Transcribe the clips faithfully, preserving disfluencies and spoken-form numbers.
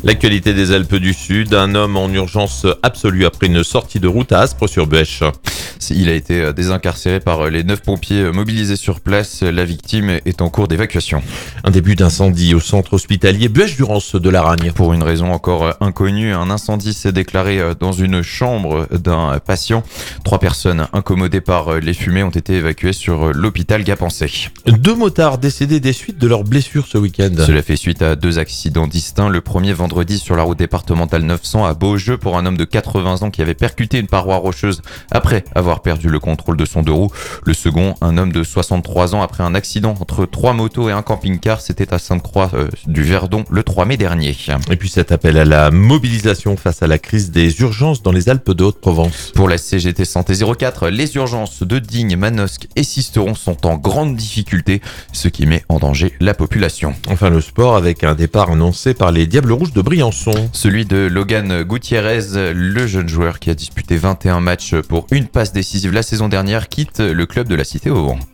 L'actualité des Alpes du Sud, un homme en urgence absolue après une sortie de route à Aspres-sur-Bêche. Il a été désincarcéré par les neuf pompiers mobilisés sur place. La victime est en cours d'évacuation. Un début d'incendie au centre hospitalier Buech-Durance de Laragne. Pour une raison encore inconnue, un incendie s'est déclaré dans une chambre d'un patient. Trois personnes incommodées par les fumées ont été évacuées sur l'hôpital Gapençay. Deux motards décédés des suites de leurs blessures ce week-end. Cela fait suite à deux accidents distincts. Le premier vendredi sur la route départementale neuf cents à Beaujeu pour un homme de quatre-vingts ans qui avait percuté une paroi rocheuse après avoir perdu le contrôle de son deux roues. Le second, un homme de soixante-trois ans après un accident entre trois motos et un camping-car. C'était à Sainte-Croix euh, du Verdon le trois mai dernier. Et puis cet appel à la mobilisation face à la crise des urgences dans les Alpes de Haute-Provence. Pour la C G T Santé zéro quatre, les urgences de Digne, Manosque et Sisteron sont en grande difficulté, ce qui met en danger la population. Enfin le sport avec un départ annoncé par les Diables Rouges de Briançon. Celui de Logan Gutiérrez, le jeune joueur qui a disputé vingt et un matchs pour une passe décisive la saison dernière, quitte le club de la Cité au Vent.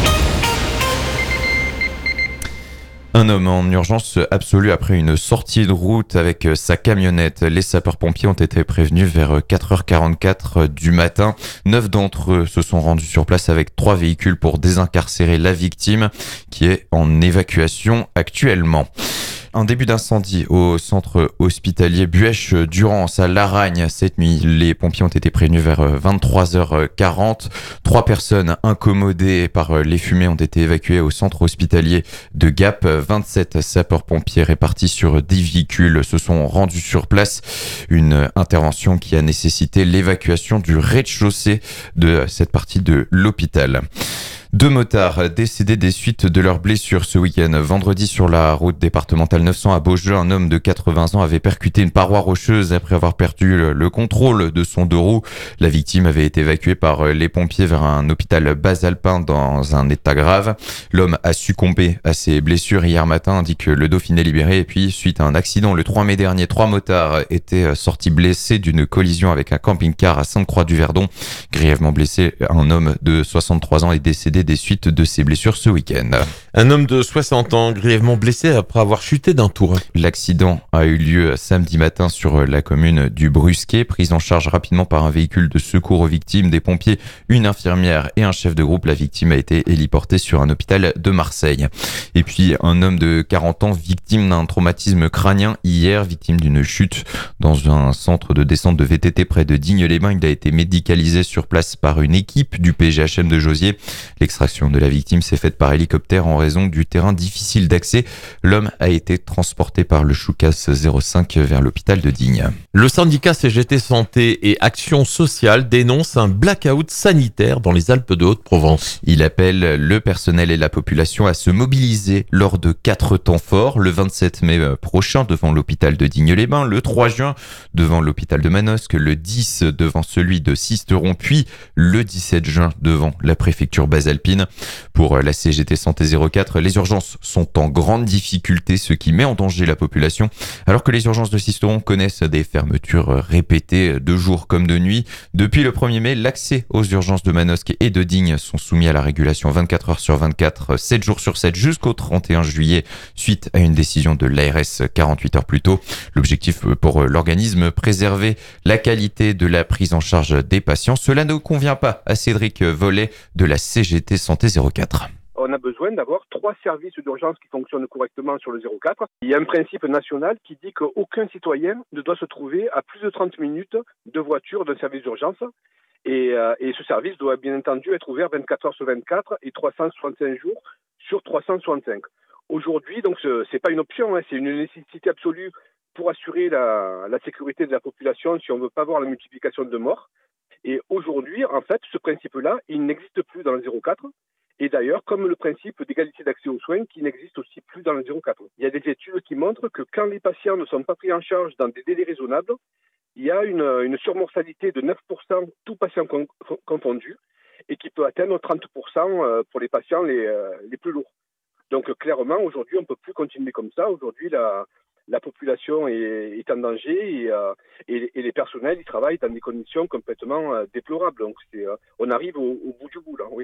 Un homme en urgence absolue après une sortie de route avec sa camionnette. Les sapeurs-pompiers ont été prévenus vers quatre heures quarante-quatre du matin. Neuf d'entre eux se sont rendus sur place avec trois véhicules pour désincarcérer la victime qui est en évacuation actuellement. Un début d'incendie au centre hospitalier Buech-Durance à Laragne cette nuit. Les pompiers ont été prévenus vers vingt-trois heures quarante. Trois personnes incommodées par les fumées ont été évacuées au centre hospitalier de Gap. vingt-sept sapeurs-pompiers répartis sur dix véhicules se sont rendus sur place. Une intervention qui a nécessité l'évacuation du rez-de-chaussée de cette partie de l'hôpital. Deux motards décédés des suites de leurs blessures ce week-end. Vendredi sur la route départementale neuf cents à Beaujeu, un homme de quatre-vingts ans avait percuté une paroi rocheuse après avoir perdu le contrôle de son deux roues. La victime avait été évacuée par les pompiers vers un hôpital basalpin dans un état grave. L'homme a succombé à ses blessures hier matin, indique le Dauphiné libéré. Et puis, suite à un accident le trois mai dernier, trois motards étaient sortis blessés d'une collision avec un camping-car à Sainte-Croix du Verdon. Grièvement blessé, un homme de soixante-trois ans est décédé des suites de ses blessures ce week-end. Un homme de soixante ans grièvement blessé après avoir chuté d'un tour. L'accident a eu lieu samedi matin sur la commune du Brusquet, prise en charge rapidement par un véhicule de secours aux victimes, des pompiers, une infirmière et un chef de groupe. La victime a été héliportée sur un hôpital de Marseille. Et puis un homme de quarante ans victime d'un traumatisme crânien hier, victime d'une chute dans un centre de descente de V T T près de Digne-les-Bains. Il a été médicalisé sur place par une équipe du P G H M de Josier. L'extraction de la victime s'est faite par hélicoptère en raison du terrain difficile d'accès. L'homme a été transporté par le Choucas zéro cinq vers l'hôpital de Digne. Le syndicat C G T Santé et Action Sociale dénonce un blackout sanitaire dans les Alpes de Haute-Provence. Il appelle le personnel et la population à se mobiliser lors de quatre temps forts. Le vingt-sept mai prochain devant l'hôpital de Digne-les-Bains, le trois juin devant l'hôpital de Manosque, le dix devant celui de Sisteron, puis le dix-sept juin devant la préfecture basalpine. Pour la C G T Santé zéro quatre, les urgences sont en grande difficulté, ce qui met en danger la population. Alors que les urgences de Sisteron connaissent des fermetures répétées de jour comme de nuit. Depuis le premier mai, l'accès aux urgences de Manosque et de Digne sont soumis à la régulation vingt-quatre heures sur vingt-quatre, sept jours sur sept jusqu'au trente et un juillet, suite à une décision de l'A R S quarante-huit heures plus tôt. L'objectif pour l'organisme, préserver la qualité de la prise en charge des patients. Cela ne convient pas à Cédric Vollet de la C G T Santé zéro quatre. On a besoin d'avoir trois services d'urgence qui fonctionnent correctement sur le zéro quatre. Il y a un principe national qui dit qu'aucun citoyen ne doit se trouver à plus de trente minutes de voiture d'un service d'urgence. Et, euh, et ce service doit bien entendu être ouvert vingt-quatre heures sur vingt-quatre et trois cent soixante-cinq jours sur trois cent soixante-cinq. Aujourd'hui, donc, ce n'est pas une option, hein, c'est une nécessité absolue pour assurer la, la sécurité de la population si on ne veut pas avoir la multiplication de morts. Et aujourd'hui, en fait, ce principe-là, il n'existe plus dans le zéro quatre. Et d'ailleurs, comme le principe d'égalité d'accès aux soins qui n'existe aussi plus dans le zéro quatre. Il y a des études qui montrent que quand les patients ne sont pas pris en charge dans des délais raisonnables, il y a une, une surmortalité de neuf pour cent, tout patient confondu, et qui peut atteindre trente pour cent pour les patients les, les plus lourds. Donc clairement, aujourd'hui, on ne peut plus continuer comme ça. Aujourd'hui, la, la population est, est en danger et, euh, et, et les personnels ils travaillent dans des conditions complètement euh, déplorables. Donc c'est, euh, on arrive au, au bout du bout là, oui.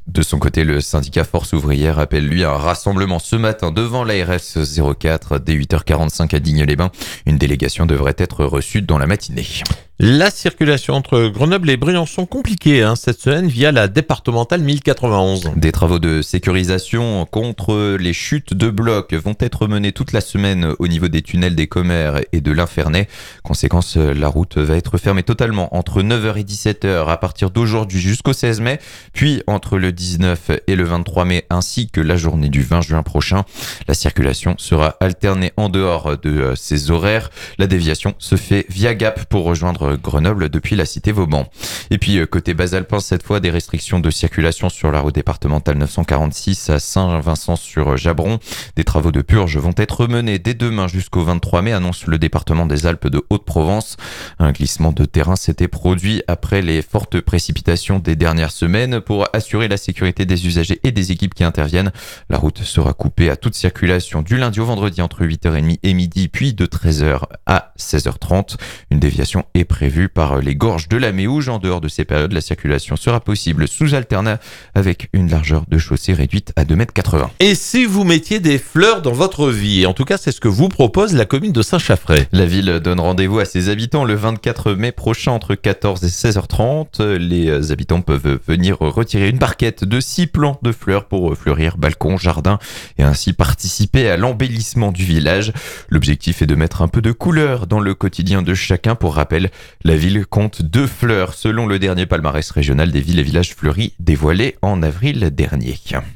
De son côté, le syndicat Force ouvrière appelle lui à un rassemblement ce matin devant l'A R S zéro quatre dès huit heures quarante-cinq à Digne-les-Bains. Une délégation devrait être reçue dans la matinée. La circulation entre Grenoble et Briançon compliquée hein, cette semaine via la départementale mille quatre-vingt-onze. Des travaux de sécurisation contre les chutes de blocs vont être menés toute la semaine au niveau des tunnels des Commères et de l'Infernay. Conséquence, la route va être fermée totalement entre neuf heures et dix-sept heures à partir d'aujourd'hui jusqu'au seize mai, puis entre le dix-neuf et le vingt-trois mai ainsi que la journée du vingt juin prochain. La circulation sera alternée en dehors de ces horaires. La déviation se fait via Gap pour rejoindre Grenoble depuis la cité Vauban. Et puis côté Basalpin, cette fois des restrictions de circulation sur la route départementale neuf cent quarante-six à Saint-Vincent-sur-Jabron. Des travaux de purge vont être menés dès demain jusqu'au vingt-trois mai, annonce le département des Alpes de Haute-Provence. Un glissement de terrain s'était produit après les fortes précipitations des dernières semaines. Pour assurer la sécurité des usagers et des équipes qui interviennent, la route sera coupée à toute circulation du lundi au vendredi entre huit heures trente et midi, puis de treize heures à seize heures trente. Une déviation est prévue par les gorges de la Méouge. En dehors de ces périodes, la circulation sera possible sous alternat avec une largeur de chaussée réduite à deux mètres quatre-vingts. Et si vous mettiez des fleurs dans votre vie, en tout cas c'est ce que vous propose la commune de Saint-Chaffray. La ville donne rendez-vous à ses habitants le vingt-quatre mai prochain entre quatorze et seize heures trente. Les habitants peuvent venir retirer une barquette de six plants de fleurs pour fleurir balcon, jardin et ainsi participer à l'embellissement du village. L'objectif est de mettre un peu de couleur dans le quotidien de chacun. Pour rappel, la ville compte deux fleurs selon le dernier palmarès régional des villes et villages fleuris dévoilé en avril dernier.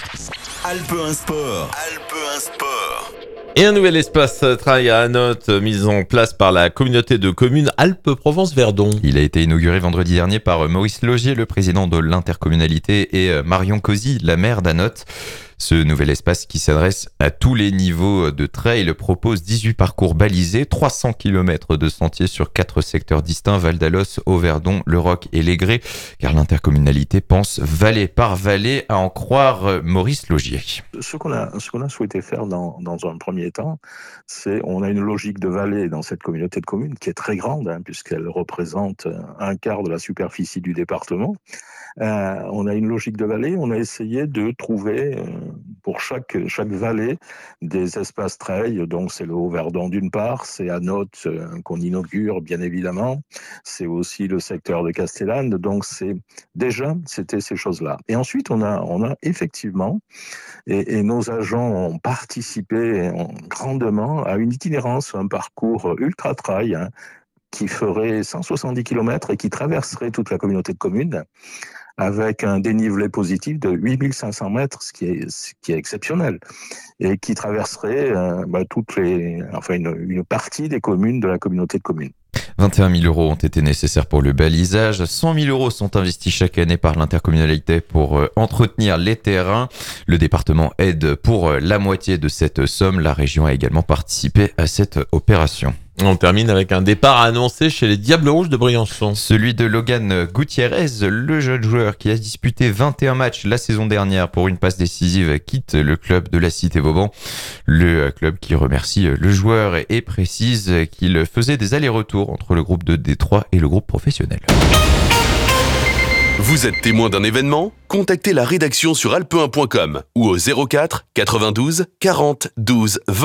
Alpe un Sport. Alpe un Sport. Et un nouvel espace travail à Anote mis en place par la communauté de communes Alpes-Provence-Verdon. Il a été inauguré vendredi dernier par Maurice Logier, le président de l'intercommunalité, et Marion Cozy, la maire d'Anote. Ce nouvel espace qui s'adresse à tous les niveaux de trail propose dix-huit parcours balisés, trois cents kilomètres de sentiers sur quatre secteurs distincts, Val d'Alos, Auverdon, Le Roc et l'Aigré, car l'intercommunalité pense vallée par vallée, à en croire Maurice Logier. Ce qu'on a, ce qu'on a souhaité faire dans, dans un premier temps, c'est on a une logique de vallée dans cette communauté de communes qui est très grande, hein, puisqu'elle représente un quart de la superficie du département. Euh, on a une logique de vallée, on a essayé de trouver euh, pour chaque, chaque vallée des espaces trail. Donc c'est le Haut-Verdon d'une part, c'est Anote euh, qu'on inaugure bien évidemment, c'est aussi le secteur de Castellane. Donc c'est déjà c'était ces choses-là. Et ensuite on a, on a effectivement, et, et nos agents ont participé grandement à une itinérance, un parcours ultra trail, hein, qui ferait cent soixante-dix kilomètres et qui traverserait toute la communauté de communes, avec un dénivelé positif de huit mille cinq cents mètres, ce qui est, ce qui est exceptionnel, et qui traverserait euh, bah, toutes les, enfin une, une partie des communes de la communauté de communes. vingt et un mille euros ont été nécessaires pour le balisage. cent mille euros sont investis chaque année par l'intercommunalité pour euh, entretenir les terrains. Le département aide pour euh, la moitié de cette somme. La région a également participé à cette opération. On termine avec un départ annoncé chez les Diables Rouges de Briançon. Celui de Logan Gutiérrez, le jeune joueur qui a disputé vingt et un matchs la saison dernière pour une passe décisive, quitte le club de la Cité Vauban. Le club qui remercie le joueur et précise qu'il faisait des allers-retours entre le groupe de Détroit et le groupe professionnel. Vous êtes témoin d'un événement ? Contactez la rédaction sur alpe un point com ou au zéro quatre quatre-vingt-douze quarante douze vingt.